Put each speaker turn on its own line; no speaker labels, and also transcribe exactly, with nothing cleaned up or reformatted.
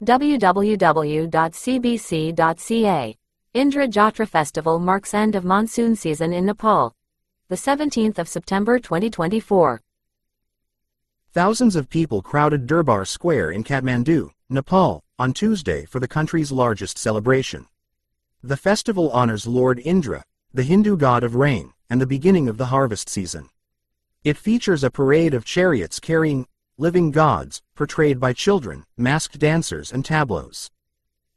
w w w dot c b c dot c a. Indra Jatra Festival marks end of monsoon season in Nepal. The seventeenth of September twenty twenty-four.
Thousands of people crowded Durbar Square in Kathmandu, Nepal, on Tuesday for the country's largest celebration. The festival honors Lord Indra, the Hindu god of rain, and the beginning of the harvest season. It features a parade of chariots carrying living gods, portrayed by children, masked dancers and tableaus.